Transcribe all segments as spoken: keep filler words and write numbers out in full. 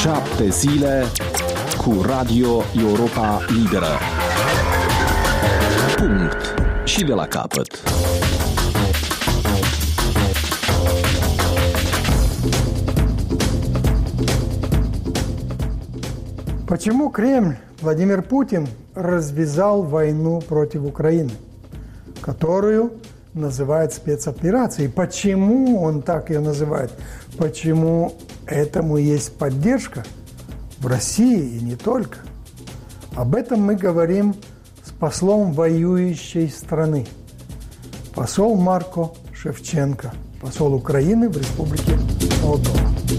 Șapte zile cu Radio Europa Liberă. Punct. Și de la capăt. Почему Кремль, Владимир Путин, развязал войну против Украины, которую называют спецоперацией? Почему он так ее называет? Почему этому есть поддержка в России и не только? Об этом мы говорим с послом воюющей страны. Посол Марко Шевченко, посол Украины в Республике Молдова.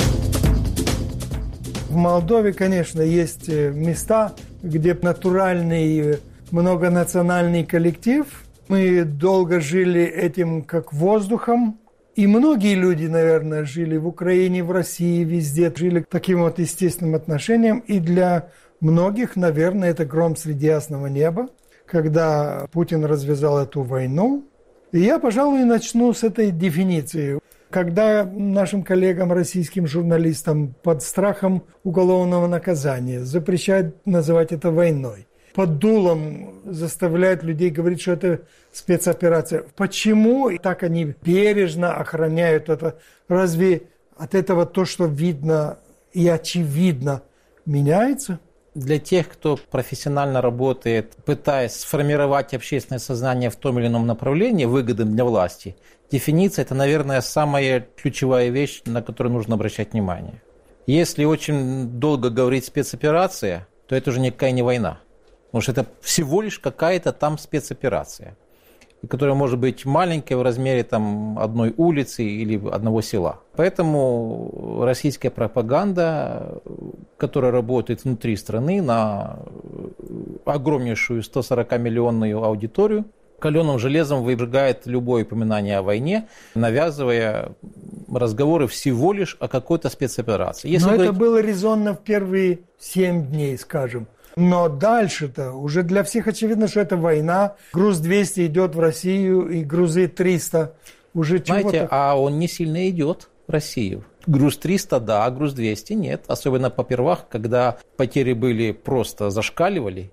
В Молдове, конечно, есть места, где натуральный многонациональный коллектив. Мы долго жили этим как воздухом. И многие люди, наверное, жили в Украине, в России, везде, жили таким вот естественным отношением. И для многих, наверное, это гром среди ясного неба, когда Путин развязал эту войну. И я, пожалуй, начну с этой дефиниции. Когда нашим коллегам, российским журналистам под страхом уголовного наказания запрещают называть это войной, под дулом заставляют людей говорить, что это спецоперация. Почему так они бережно охраняют это? Разве от этого то, что видно и очевидно, меняется? Для тех, кто профессионально работает, пытаясь сформировать общественное сознание в том или ином направлении, выгодным для власти, дефиниция – это, наверное, самая ключевая вещь, на которую нужно обращать внимание. Если очень долго говорить спецоперация, то это уже никакая не война. Потому что это всего лишь какая-то там спецоперация, которая может быть маленькая в размере там, одной улицы или одного села. Поэтому российская пропаганда, которая работает внутри страны на огромнейшую сто сорок миллионную аудиторию, каленым железом выжигает любое упоминание о войне, навязывая разговоры всего лишь о какой-то спецоперации. Если Но говорить... это было резонно в первые семь дней, скажем. Но дальше-то уже для всех очевидно, что это война. Груз двести идет в Россию, и грузы триста уже чего-то... Знаете, а он не сильно идет в Россию. Груз триста, да, а груз двести нет. Особенно попервах, когда потери были просто зашкаливали.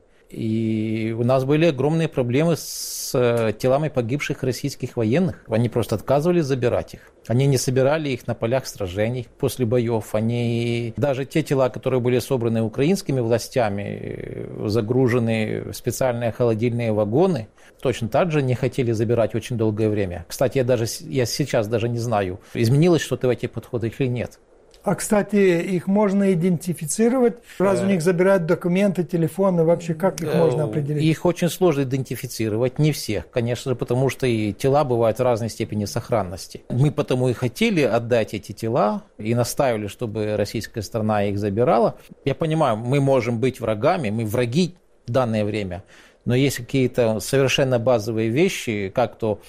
И у нас были огромные проблемы с телами погибших российских военных. Они просто отказывались забирать их. Они не собирали их на полях сражений после боев. Они... Даже те тела, которые были собраны украинскими властями, загружены в специальные холодильные вагоны, точно так же не хотели забирать очень долгое время. Кстати, я, даже, я сейчас даже не знаю, изменилось что-то в этих подходах или нет. А, кстати, их можно идентифицировать? Раз у них забирают документы, телефоны, вообще как их можно определить? Их очень сложно идентифицировать, не всех, конечно же, потому что и тела бывают в разной степени сохранности. Мы потому и хотели отдать эти тела и настаивали, чтобы российская сторона их забирала. Я понимаю, мы можем быть врагами, мы враги в данное время, но есть какие-то совершенно базовые вещи, как то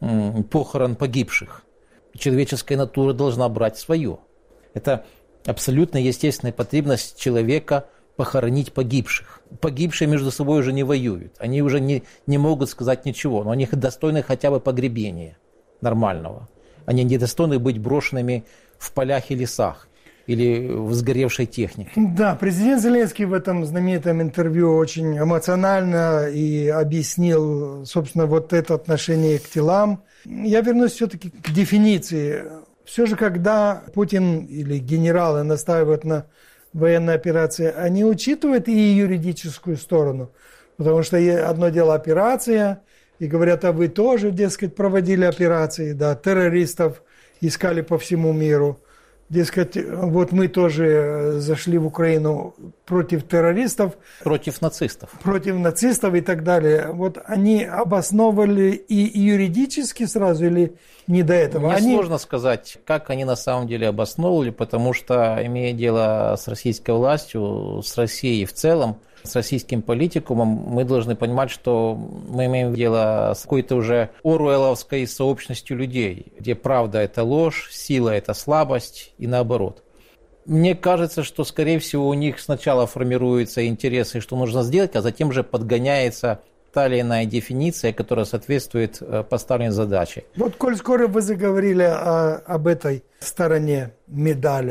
похорон погибших. Человеческая натура должна брать свое. Это абсолютно естественная потребность человека похоронить погибших. Погибшие между собой уже не воюют. Они уже не, не могут сказать ничего, но они достойны хотя бы погребения нормального. Они не достойны быть брошенными в полях и лесах или в сгоревшей технике. Да, президент Зеленский в этом знаменитом интервью очень эмоционально и объяснил, собственно, вот это отношение к телам. Я вернусь все-таки к дефиниции. Все же, когда Путин или генералы настаивают на военной операции, они учитывают и юридическую сторону. Потому что одно дело операция, и говорят, а вы тоже, дескать, проводили операции, да, террористов искали по всему миру. Дескать, вот мы тоже зашли в Украину против террористов. Против нацистов. Против нацистов и так далее. Вот они обосновывали и юридически сразу или не до этого? Мне они... сложно сказать, как они на самом деле обосновывали, потому что, имея дело с российской властью, с Россией в целом, с российским политикумом, мы должны понимать, что мы имеем дело с какой-то уже оруэлловской сообщностью людей, где правда – это ложь, сила – это слабость и наоборот. Мне кажется, что, скорее всего, у них сначала формируются интересы, что нужно сделать, а затем же подгоняется та или иная дефиниция, которая соответствует поставленной задаче. Вот, коль скоро вы заговорили о, об этой стороне медали,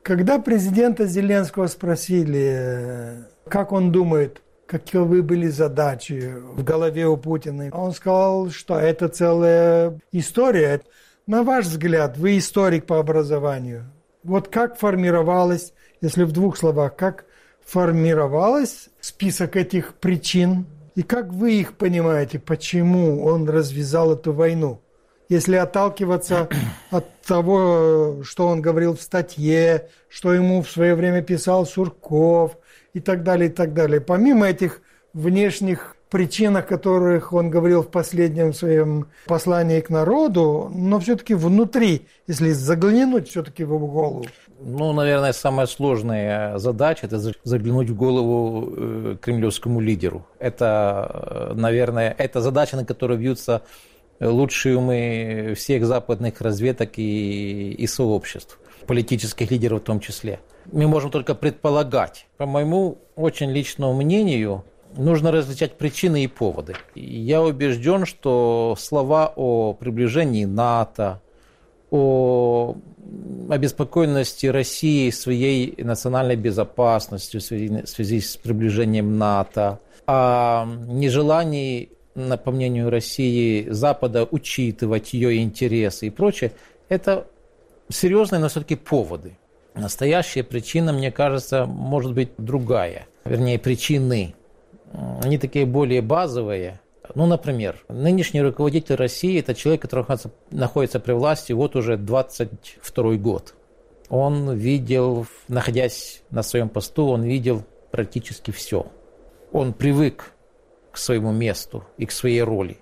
Когда президента Зеленского спросили, как он думает, каковы были задачи в голове у Путина, он сказал, что это целая история. На ваш взгляд, вы историк по образованию, вот как формировалась, если в двух словах, как формировалась список этих причин, и как вы их понимаете, почему он развязал эту войну? Если отталкиваться от того, что он говорил в статье, что ему в свое время писал Сурков и так далее, и так далее. Помимо этих внешних причин, о которых он говорил в последнем своем послании к народу, но все-таки внутри, если заглянуть все-таки в его голову. Ну, наверное, самая сложная задача – это заглянуть в голову кремлевскому лидеру. Это, наверное, это задача, на которую бьются лучшие умы всех западных разведок и, и сообществ, политических лидеров в том числе. Мы можем только предполагать. По моему очень личному мнению, нужно различать причины и поводы. Я убежден, что слова о приближении НАТО, о обеспокоенности России своей национальной безопасностью в связи, в связи с приближением НАТО, о нежелании, по мнению России, Запада учитывать ее интересы и прочее, это серьезные, но все-таки поводы. Настоящая причина, мне кажется, может быть другая. Вернее, причины. Они такие более базовые. Ну, например, нынешний руководитель России – это человек, который находится при власти вот уже двадцать второй год. Он видел, находясь на своем посту, он видел практически все. Он привык к своему месту и к своей роли.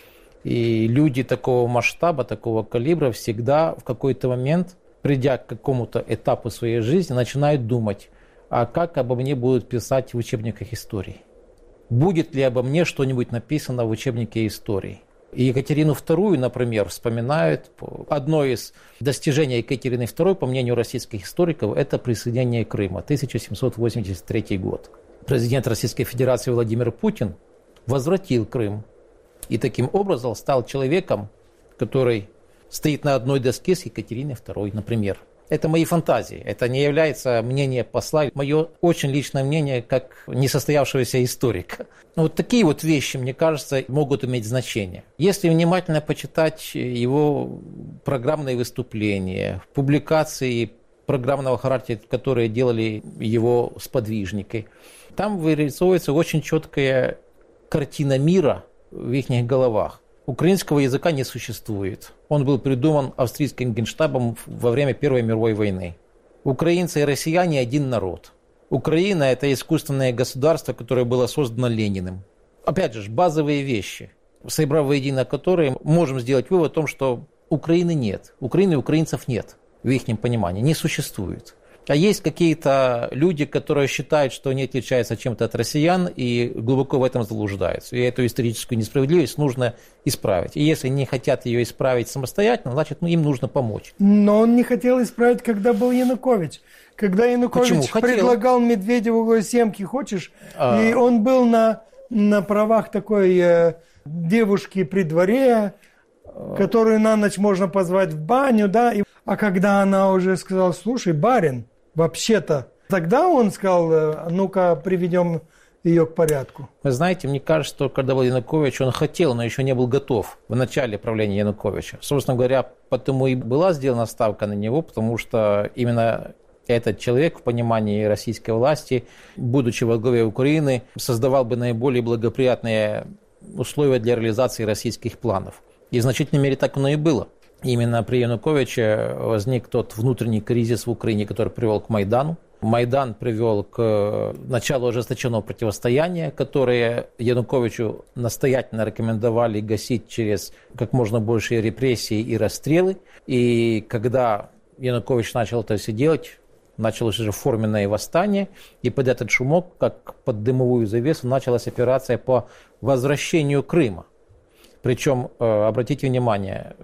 И люди такого масштаба, такого калибра всегда в какой-то момент, придя к какому-то этапу своей жизни, начинают думать, а как обо мне будут писать в учебниках истории? Будет ли обо мне что-нибудь написано в учебнике истории? И Екатерину вторую, например, вспоминают. Одно из достижений Екатерины второй, по мнению российских историков, это присоединение Крыма, тысяча семьсот восемьдесят третий год. Президент Российской Федерации Владимир Путин возвратил Крым и таким образом стал человеком, который стоит на одной доске с Екатериной второй, например. Это мои фантазии, это не является мнением посла, мое очень личное мнение как несостоявшегося историка. Вот такие вот вещи, мне кажется, могут иметь значение. Если внимательно почитать его программные выступления, публикации программного характера, которые делали его сподвижники, там вырисовывается очень четкая картина мира в их головах. Украинского языка не существует. Он был придуман австрийским генштабом во время Первой мировой войны. Украинцы и россияне один народ. Украина – это искусственное государство, которое было создано Лениным. Опять же, базовые вещи, собрав воедино которые, можем сделать вывод о том, что Украины нет. Украины и украинцев нет в их понимании, не существует. А есть какие-то люди, которые считают, что они отличаются чем-то от россиян и глубоко в этом заблуждаются. И эту историческую несправедливость нужно исправить. И если не хотят ее исправить самостоятельно, значит, ну, им нужно помочь. Но он не хотел исправить, когда был Янукович. Когда Янукович предлагал Медведеву семки, хочешь? А... И он был на, на правах такой э, девушки при дворе, а... которую на ночь можно позвать в баню, да? И... А когда она уже сказала, слушай, барин, вообще-то, тогда он сказал, ну-ка, приведем ее к порядку. Вы знаете, мне кажется, что когда был Янукович, он хотел, но еще не был готов в начале правления Януковича. Собственно говоря, потому и была сделана ставка на него, потому что именно этот человек в понимании российской власти, будучи во главе Украины, создавал бы наиболее благоприятные условия для реализации российских планов. И в значительной мере так оно и было. Именно при Януковиче возник тот внутренний кризис в Украине, который привел к Майдану. Майдан привел к началу ожесточенного противостояния, которое Януковичу настоятельно рекомендовали гасить через как можно большие репрессии и расстрелы. И когда Янукович начал это все делать, началось уже форменное восстание, и под этот шумок, как под дымовую завесу, началась операция по возвращению Крыма. Причем, обратите внимание,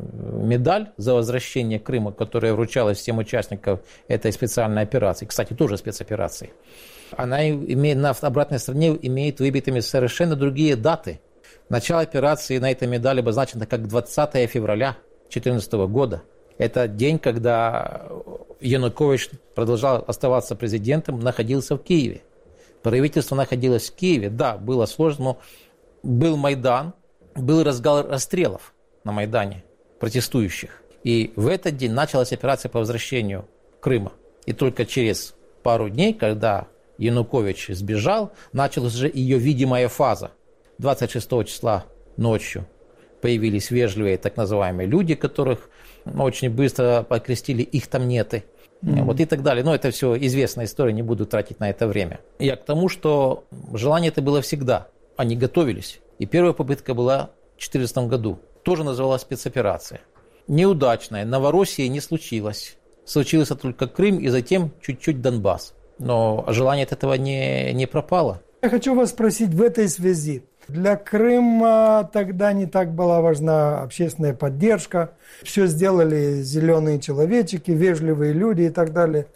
медаль за возвращение Крыма, которая вручалась всем участникам этой специальной операции, кстати, тоже спецоперации, она имеет, на обратной стороне имеет выбитыми совершенно другие даты. Начало операции на этой медали обозначено как двадцатое февраля две тысячи четырнадцатого года. Это день, когда Янукович продолжал оставаться президентом, находился в Киеве. Правительство находилось в Киеве. Да, было сложно, но был Майдан, был разгар расстрелов на Майдане протестующих. И в этот день началась операция по возвращению Крыма. И только через пару дней, когда Янукович сбежал, началась уже ее видимая фаза. двадцать шестого числа ночью появились вежливые так называемые люди, которых очень быстро покрестили, их там неты. Mm-hmm. Вот и так далее. Но это все известная история, не буду тратить на это время. Я к тому, что желание это было всегда. Они готовились. И первая попытка была в две тысячи четырнадцатом году. Тоже называлась спецоперация. Неудачная. Новороссия не случилось. Случился только Крым и затем чуть-чуть Донбасс. Но желание от этого не, не пропало. Я хочу вас спросить в этой связи. Для Крыма тогда не так была важна общественная поддержка. Все сделали зеленые человечки, вежливые люди и так далее.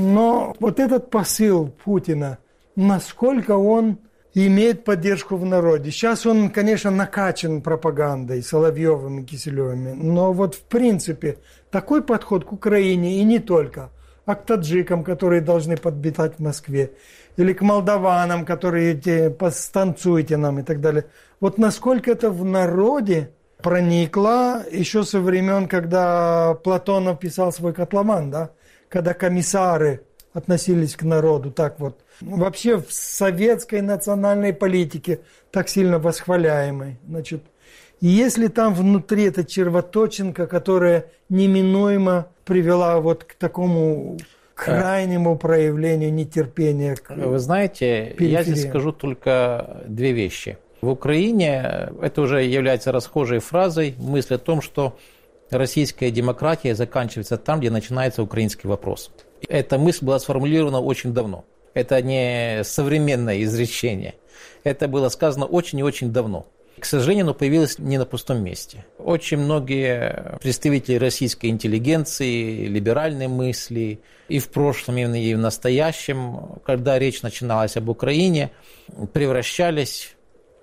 Но вот этот посыл Путина, насколько он имеет поддержку в народе? Сейчас он, конечно, накачан пропагандой Соловьевым и Киселевым. Но вот в принципе такой подход к Украине и не только, а к таджикам, которые должны подбитать в Москве, или к молдаванам, которые «постанцуйте нам» и так далее. Вот насколько это в народе проникло еще со времен, когда Платонов писал свой «Котломан», да? Когда комиссары относились к народу так вот. Вообще в советской национальной политике так сильно восхваляемой. Значит, если там внутри эта червоточинка, которая неминуемо привела вот к такому крайнему проявлению нетерпения. Вы знаете, периферии. Я здесь скажу только две вещи. В Украине это уже является расхожей фразой, мысль о том, что российская демократия заканчивается там, где начинается украинский вопрос. Эта мысль была сформулирована очень давно. Это не современное изречение. Это было сказано очень и очень давно. К сожалению, оно появилось не на пустом месте. Очень многие представители российской интеллигенции, либеральной мысли и в прошлом, и в настоящем, когда речь начиналась об Украине, превращались,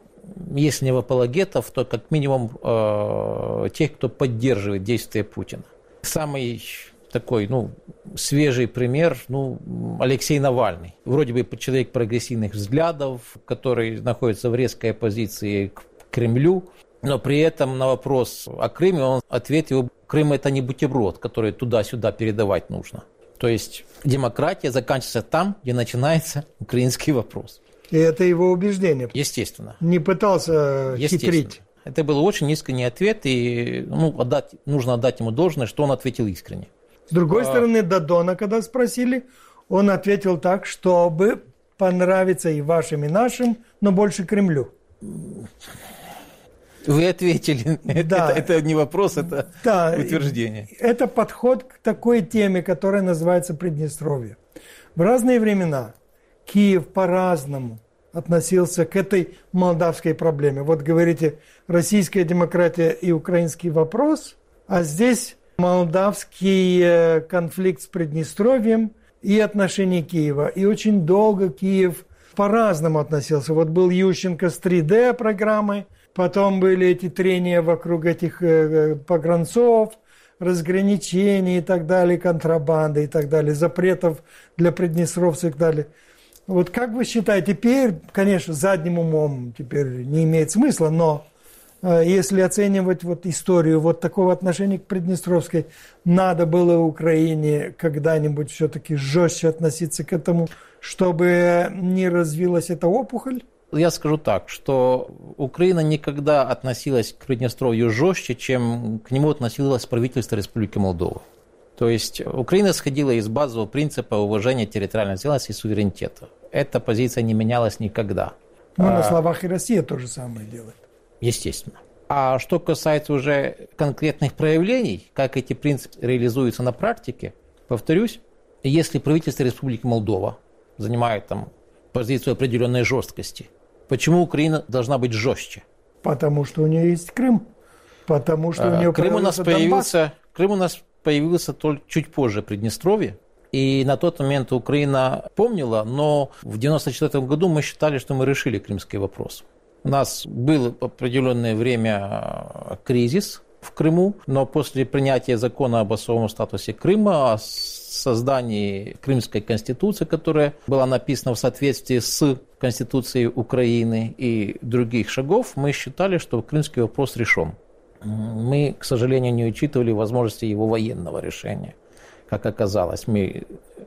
если не в апологетов, то как минимум э, тех, кто поддерживает действия Путина. Самый такой, ну, свежий пример, ну, Алексей Навальный. Вроде бы человек прогрессивных взглядов, который находится в резкой оппозиции к Кремлю, но при этом на вопрос о Крыме он ответил: Крым – это не бутерброд, который туда-сюда передавать нужно. То есть демократия заканчивается там, где начинается украинский вопрос. И это его убеждение. Естественно. Не пытался хитрить. Это был очень искренний ответ, и ну, отдать, нужно отдать ему должное, что он ответил искренне. С другой а... стороны, Додона, когда спросили, он ответил так, чтобы понравиться и вашим, и нашим, но больше Кремлю. Вы ответили. Да. это, это не вопрос, это да. утверждение. Это подход к такой теме, которая называется Приднестровье. В разные времена Киев по-разному относился к этой молдавской проблеме. Вот говорите, российская демократия и украинский вопрос, а здесь молдавский конфликт с Приднестровьем и отношения Киева. И очень долго Киев по-разному относился. Вот был Ющенко с три дэ программой, потом были эти трения вокруг этих э, погранцов, разграничений и так далее, контрабанды и так далее, запретов для приднестровцев и так далее. Вот как вы считаете, теперь, конечно, задним умом теперь не имеет смысла, но э, если оценивать вот историю вот такого отношения к Приднестровской, надо было Украине когда-нибудь все-таки жестче относиться к этому, чтобы не развилась эта опухоль? Я скажу так, что Украина никогда относилась к Приднестровью жестче, чем к нему относилось правительство Республики Молдова. То есть Украина сходила из базового принципа уважения территориальной целостности и суверенитета. Эта позиция не менялась никогда. Ну, на словах и Россия то же самое делает. Естественно. А что касается уже конкретных проявлений, как эти принципы реализуются на практике, повторюсь, если правительство Республики Молдова занимает там позицию определенной жесткости, почему Украина должна быть жестче? Потому что у нее есть Крым. Потому что у нее Крым у нас появился, Крым у нас появился только чуть позже Приднестровья. И на тот момент Украина помнила, но в девяносто четвёртом году мы считали, что мы решили крымский вопрос. У нас был определенное время кризис, в Крыму, но после принятия закона об особом статусе Крыма, о создании Крымской конституции, которая была написана в соответствии с Конституцией Украины и других шагов, мы считали, что крымский вопрос решен. Мы, к сожалению, не учитывали возможности его военного решения. Как оказалось, мы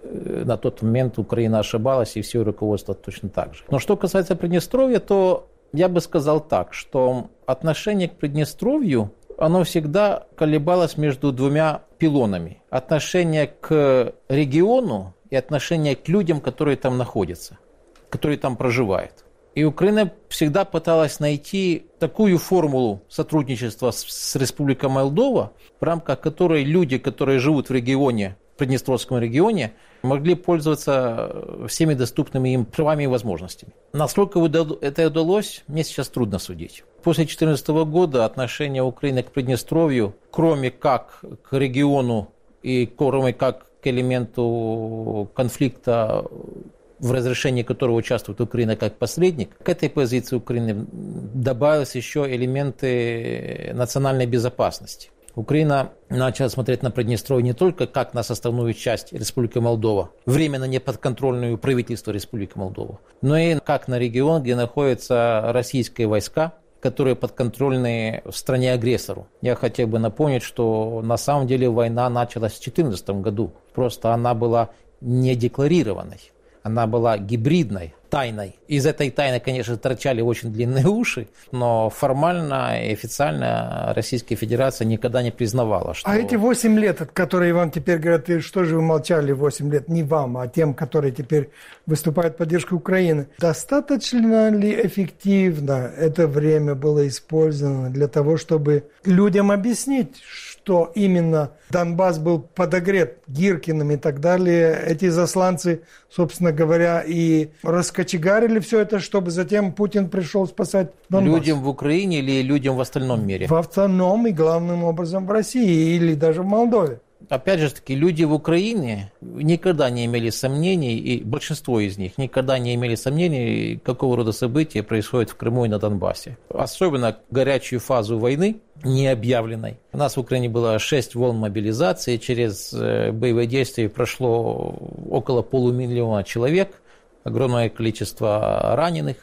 на тот момент Украина ошибалась, и все руководство точно так же. Но что касается Приднестровья, то я бы сказал так, что отношение к Приднестровью, оно всегда колебалось между двумя пилонами. Отношение к региону и отношение к людям, которые там находятся, которые там проживают. И Украина всегда пыталась найти такую формулу сотрудничества с, с Республикой Молдова, в рамках которой люди, которые живут в регионе, в Приднестровском регионе, могли пользоваться всеми доступными им правами и возможностями. Насколько это удалось, мне сейчас трудно судить. После две тысячи четырнадцатого года отношение Украины к Приднестровью, кроме как к региону и кроме как к элементу конфликта, в разрешении которого участвует Украина как посредник, к этой позиции Украины добавились еще элементы национальной безопасности. Украина начала смотреть на Приднестровье не только как на составную часть Республики Молдова, временно неподконтрольную правительству Республики Молдова, но и как на регион, где находятся российские войска, которые подконтрольны в стране-агрессору. Я хотел бы напомнить, что на самом деле война началась в две тысячи четырнадцатом году, просто она была не декларированной. Она была гибридной, тайной. Из этой тайны, конечно, торчали очень длинные уши, но формально и официально Российская Федерация никогда не признавала, что... А эти восемь лет, которые вам теперь говорят, и что же вы молчали восемь лет, не вам, а тем, которые теперь выступают в поддержку Украины, достаточно ли эффективно это время было использовано для того, чтобы людям объяснить, что именно Донбасс был подогрет Гиркиным и так далее. Эти засланцы, собственно говоря, и раскочегарили все это, чтобы затем Путин пришел спасать Донбасс. Людям в Украине или людям в остальном мире? В остальном и главным образом в России или даже в Молдове. Опять же таки, люди в Украине никогда не имели сомнений, и большинство из них никогда не имели сомнений, какого рода события происходят в Крыму и на Донбассе. Особенно горячую фазу войны, не объявленной. У нас в Украине было шесть волн мобилизации, через боевые действия прошло около полумиллиона человек, огромное количество раненых,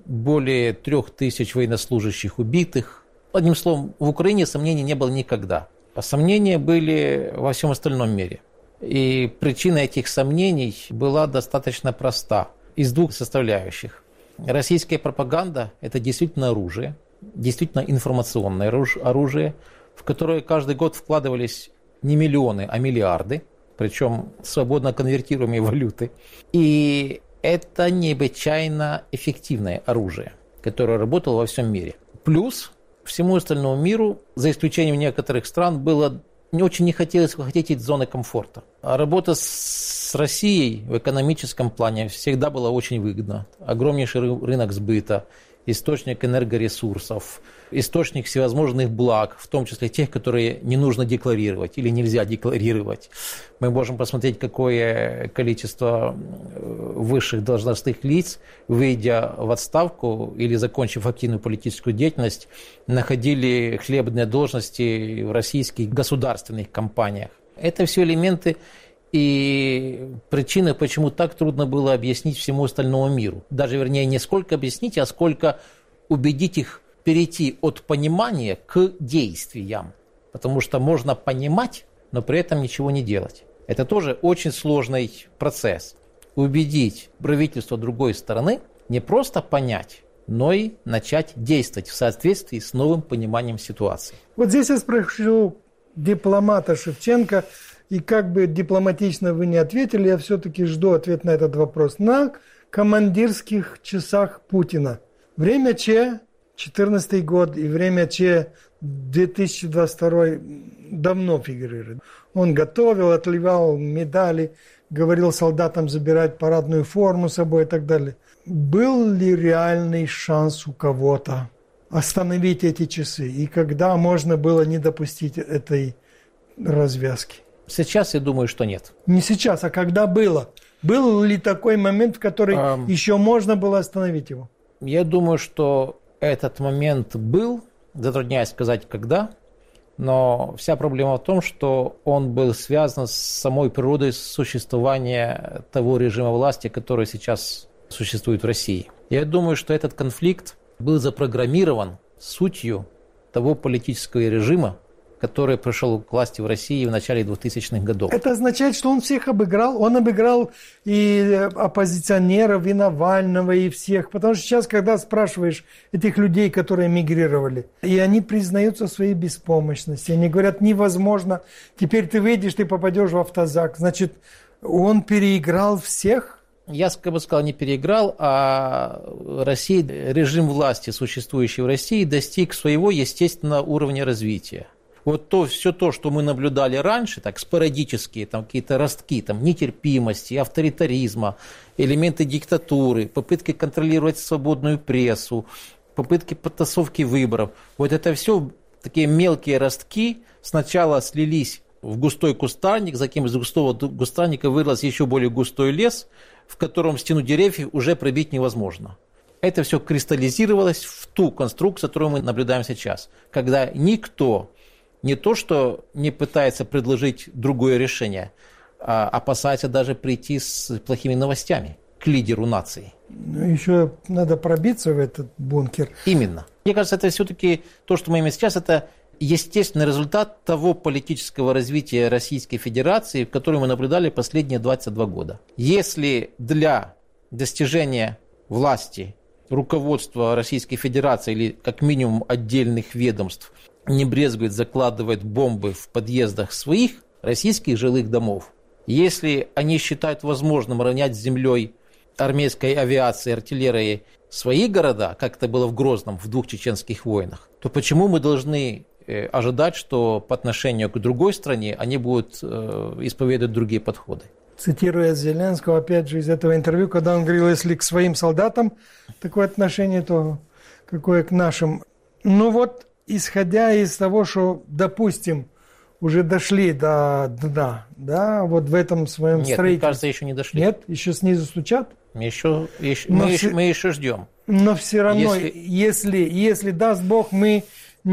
более трех тысяч военнослужащих убитых. Одним словом, в Украине сомнений не было никогда. Сомнения были во всем остальном мире. И причина этих сомнений была достаточно проста. Из двух составляющих. Российская пропаганда – это действительно оружие, действительно информационное оружие, в которое каждый год вкладывались не миллионы, а миллиарды, причем свободно конвертируемые валюты. И это необычайно эффективное оружие, которое работало во всем мире. Плюс всему остальному миру, за исключением некоторых стран, было не очень не хотелось выходить из зоны комфорта. А работа с Россией в экономическом плане всегда была очень выгодна. Огромнейший рынок сбыта, источник энергоресурсов, источник всевозможных благ, в том числе тех, которые не нужно декларировать или нельзя декларировать. Мы можем посмотреть, какое количество высших должностных лиц, выйдя в отставку или закончив активную политическую деятельность, находили хлебные должности в российских государственных компаниях. Это все элементы и причины, почему так трудно было объяснить всему остальному миру. Даже, вернее, не сколько объяснить, а сколько убедить их перейти от понимания к действиям. Потому что можно понимать, но при этом ничего не делать. Это тоже очень сложный процесс. Убедить правительство другой стороны не просто понять, но и начать действовать в соответствии с новым пониманием ситуации. Вот здесь я спрошу дипломата Шевченко, и как бы дипломатично вы не ответили, я все-таки жду ответ на этот вопрос. На командирских часах Путина время Че, четырнадцатый год, и время Че, две тысячи двадцать второй, давно фигурирует. Он готовил, отливал медали, говорил солдатам забирать парадную форму с собой и так далее. Был ли реальный шанс у кого-то остановить эти часы? И когда можно было не допустить этой развязки? Сейчас я думаю, что нет. Не сейчас, а когда было? Был ли такой момент, в который um, еще можно было остановить его? Я думаю, что этот момент был, затрудняюсь сказать, когда, Но вся проблема в том, что он был связан с самой природой существования того режима власти, который сейчас существует в России. Я думаю, что этот конфликт был запрограммирован сутью того политического режима, который пришел к власти в России в начале двухтысячных годов. Это означает, что он всех обыграл. Он обыграл и оппозиционеров, и Навального, и всех. Потому что сейчас, когда спрашиваешь этих людей, которые эмигрировали, и они признаются в своей беспомощности, они говорят, невозможно, теперь ты выйдешь, ты попадешь в автозак. Значит, он переиграл всех? Я бы сказал, не переиграл, а Россия, режим власти, существующий в России, достиг своего естественного уровня развития. Вот то, все то, что мы наблюдали раньше, так спорадические там, какие-то ростки там, нетерпимости, авторитаризма, элементы диктатуры, попытки контролировать свободную прессу, попытки подтасовки выборов, вот это все такие мелкие ростки сначала слились в густой кустарник, затем из густого кустарника вырос еще более густой лес, в котором стену деревьев уже пробить невозможно. Это все кристаллизировалось в ту конструкцию, которую мы наблюдаем сейчас, когда никто не то, что не пытается предложить другое решение, а опасается даже прийти с плохими новостями к лидеру нации. Ну, еще надо пробиться в этот бункер. Именно. Мне кажется, это все-таки то, что мы имеем сейчас, это естественный результат того политического развития Российской Федерации, который мы наблюдали последние двадцать два года. Если для достижения власти руководства Российской Федерации или как минимум отдельных ведомств не брезгует закладывать бомбы в подъездах своих российских жилых домов, если они считают возможным равнять с землей армейской авиацией, артиллерией свои города, как это было в Грозном в двух чеченских войнах, то почему мы должны ожидать, что по отношению к другой стране они будут исповедовать другие подходы? Цитируя Зеленского, опять же, из этого интервью, когда он говорил, если к своим солдатам такое отношение, то какое к нашим. Ну вот, исходя из того, что, допустим, уже дошли до дна, да, вот в этом своем Нет, строительстве. Нет, мне кажется, еще не дошли. Нет? Еще снизу стучат? Мы еще, еще, мы, все, еще, мы еще ждем. Но все равно, если... Если, если даст Бог, мы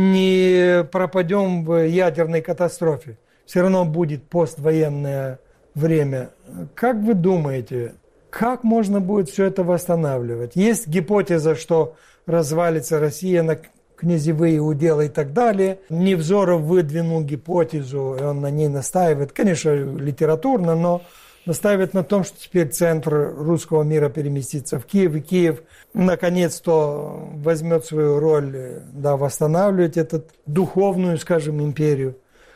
не пропадем в ядерной катастрофе, все равно будет поствоенное время. Как вы думаете, как можно будет все это восстанавливать? Есть гипотеза, что развалится Россия на князевые уделы и так далее. Невзоров выдвинул гипотезу, и он на ней настаивает, конечно, литературно, но настаивает на том, что теперь центр русского мира переместится в Киев, и Киев наконец-то возьмет свою роль, да, восстанавливать эту духовную, скажем, империю.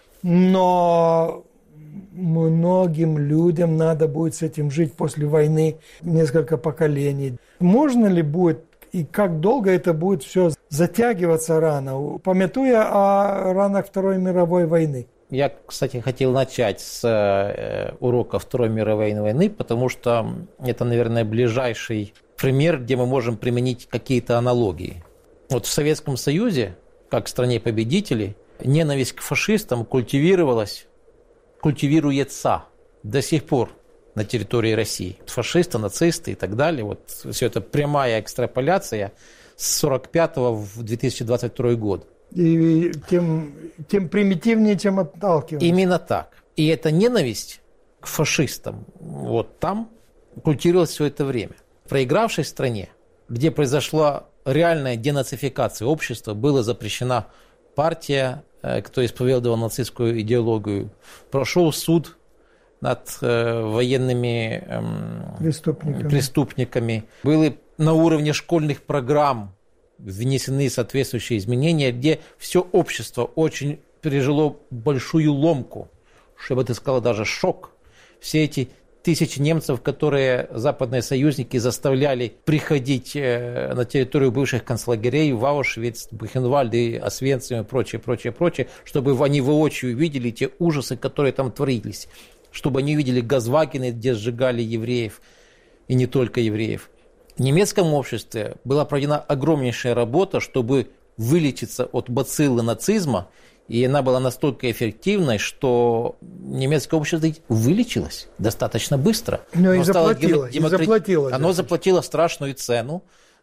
Но многим людям надо будет с этим жить после войны несколько поколений. Можно ли будет и как долго это будет все затягиваться рано, памятуя о ранах Второй мировой войны? Я, кстати, хотел начать с урока Второй мировой войны, потому что это, наверное, ближайший пример, где мы можем применить какие-то аналогии. Вот в Советском Союзе, как в стране победителей, ненависть к фашистам культивировалась, культивируется до сих пор на территории России. Фашисты, нацисты и так далее. Вот все это прямая экстраполяция с сорок пятого в две тысячи двадцать второй год. И тем, тем примитивнее, чем отталкиваемся. Именно так. И эта ненависть к фашистам вот там культивировалась все это время. В проигравшей стране, где произошла реальная денацификация общества, была запрещена партия, кто исповедовал нацистскую идеологию, прошел суд над э, военными э, преступниками. преступниками. Были на уровне школьных программ внесены соответствующие изменения, где все общество очень пережило большую ломку, что я бы сказал, даже шок. Все эти тысячи немцев, которые западные союзники заставляли приходить э, на территорию бывших концлагерей в Аушвиц, Бухенвальд и Освенцим и прочее, прочее, прочее, чтобы они воочию видели те ужасы, которые там творились. Чтобы они видели газвагены, где сжигали евреев, и не только евреев. В немецком обществе была проведена огромнейшая работа, чтобы вылечиться от бациллы нацизма, и она была настолько эффективной, что немецкое общество вылечилось достаточно быстро. Но и заплатило, демокр... и заплатило. Оно заплатило страшную цену,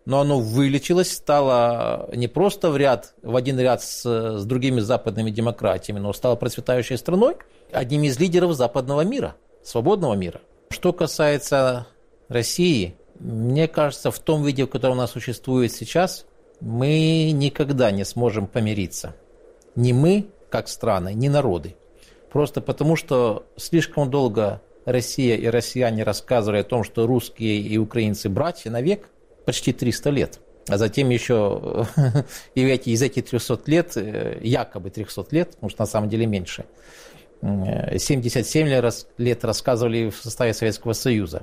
но оно вылечилось, стало не просто в ряд, в один ряд с, с другими западными демократиями, но стало процветающей страной, одним из лидеров западного мира, свободного мира. Что касается России, мне кажется, в том виде, в котором она существует сейчас, мы никогда не сможем помириться. Ни мы, как страны, ни народы. Просто потому, что слишком долго Россия и россияне рассказывали о том, что русские и украинцы братья навек, почти триста лет. А затем еще и эти, из этих трехсот лет, якобы трехсот лет, потому что на самом деле меньше, семьдесят семь лет рассказывали в составе Советского Союза.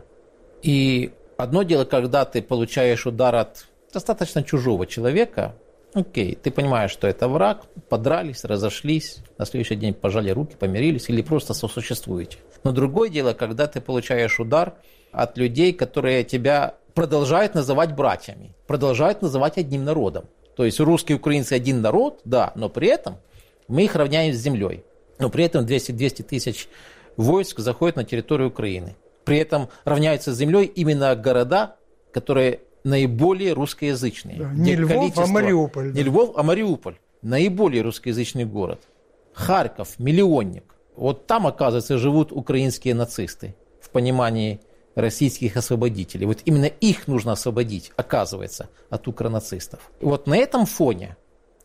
И одно дело, когда ты получаешь удар от достаточно чужого человека, окей, ты понимаешь, что это враг, подрались, разошлись, на следующий день пожали руки, помирились или просто сосуществуете. Но другое дело, когда ты получаешь удар от людей, которые тебя продолжают называть братьями, продолжают называть одним народом. То есть русские и украинцы один народ, да, но при этом мы их равняем с землей. Но при этом двести тысяч войск заходят на территорию Украины. При этом равняются с землей именно города, которые наиболее русскоязычные. Да, не Львов, а Мариуполь. Не да. Львов, а Мариуполь. Наиболее русскоязычный город. Харьков, миллионник. Вот там, оказывается, живут украинские нацисты в понимании российских освободителей. Вот именно их нужно освободить, оказывается, от укронацистов. И вот на этом фоне,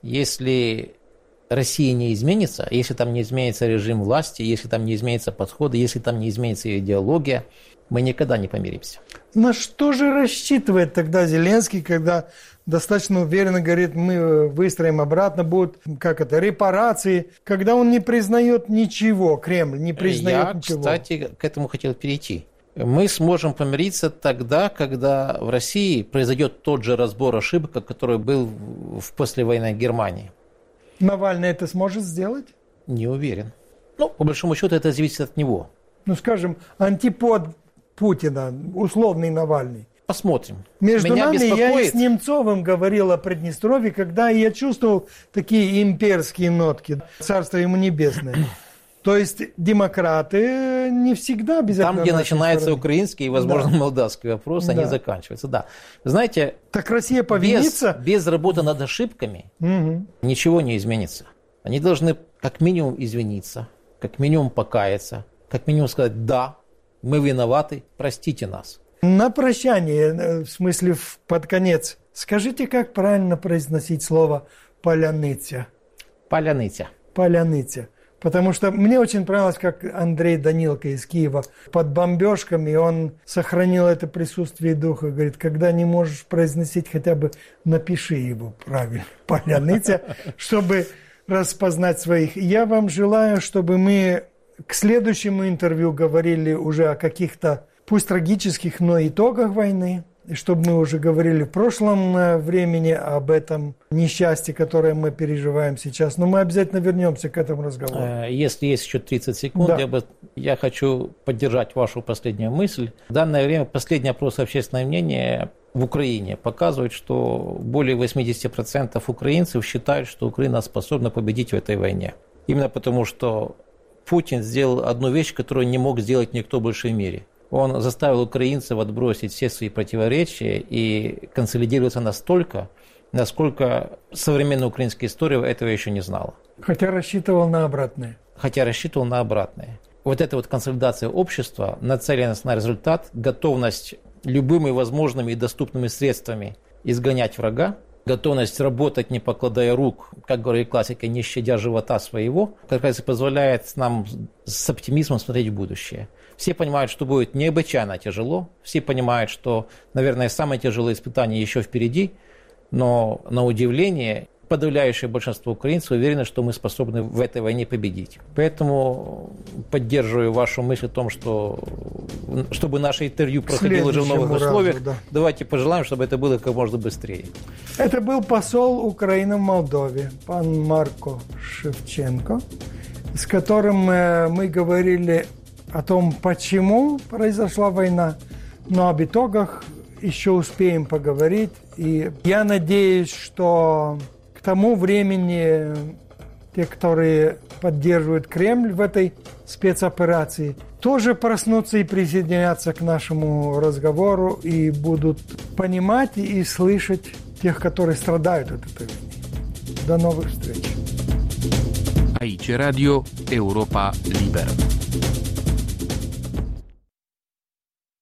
если Россия не изменится, если там не изменится режим власти, если там не изменятся подходы, если там не изменится ее идеология, мы никогда не помиримся. На что же рассчитывает тогда Зеленский, когда достаточно уверенно говорит, мы выстроим обратно, будут, как это, репарации, когда он не признает ничего, Кремль не признает Я, ничего? Я, кстати, к этому хотел перейти. Мы сможем помириться тогда, когда в России произойдет тот же разбор ошибок, который был в послевоенной Германии. Навальный это сможет сделать? Не уверен. Ну, по большому счету, это зависит от него. Ну, скажем, антипод Путина, условный Навальный. Посмотрим. Между Меня нами беспокоит... я и с Немцовым говорил о Приднестровье, когда я чувствовал такие имперские нотки. Царство ему небесное. То есть демократы не всегда обязательно... Там, где начинается стороны. Украинский и, возможно, да. молдавский вопрос, да. они заканчиваются. Да. Знаете, так Россия повинится? Без, без работы над ошибками угу. ничего не изменится. Они должны как минимум извиниться, как минимум покаяться, как минимум сказать «да, мы виноваты, простите нас». На прощание, в смысле под конец, скажите, как правильно произносить слово «поляныця»? Поляныця. Поляныця. Потому что мне очень понравилось, как Андрей Данилко из Киева под бомбежками, он сохранил это присутствие духа. Говорит, когда не можешь произносить, хотя бы напиши его правильно. Поляныця, чтобы распознать своих. Я вам желаю, чтобы мы к следующему интервью говорили уже о каких-то, пусть трагических, но итогах войны. И чтобы мы уже говорили в прошлом времени об этом несчастье, которое мы переживаем сейчас. Но мы обязательно вернемся к этому разговору. Если есть еще тридцать секунд, да. я, бы, я хочу поддержать вашу последнюю мысль. В данное время последний опрос общественного мнения в Украине показывает, что более восемьдесят процентов украинцев считают, что Украина способна победить в этой войне. Именно потому, что Путин сделал одну вещь, которую не мог сделать никто больше в мире. Он заставил украинцев отбросить все свои противоречия и консолидироваться настолько, насколько современная украинская история этого еще не знала. Хотя рассчитывал на обратное. Хотя рассчитывал на обратное. Вот эта вот консолидация общества, нацеленность на результат, готовность любыми возможными и доступными средствами изгонять врага, готовность работать, не покладая рук, как говорит классика, не щадя живота своего, как раз и позволяет нам с оптимизмом смотреть в будущее. Все понимают, что будет необычайно тяжело, все понимают, что, наверное, самое тяжелое испытание еще впереди, но, на удивление, подавляющее большинство украинцев уверены, что мы способны в этой войне победить. Поэтому поддерживаю вашу мысль о том, что чтобы наше интервью проходило уже в новых условиях, разу, да. давайте пожелаем, чтобы это было как можно быстрее. Это был посол Украины в Молдове, пан Марко Шевченко, с которым мы говорили о том, почему произошла война, но об итогах еще успеем поговорить. И я надеюсь, что к тому времени те, которые поддерживают Кремль в этой спецоперации, тоже проснутся и присоединятся к нашему разговору и будут понимать и слышать тех, которые страдают от этой войны. До новых встреч. Aici Radio Europa Liberă.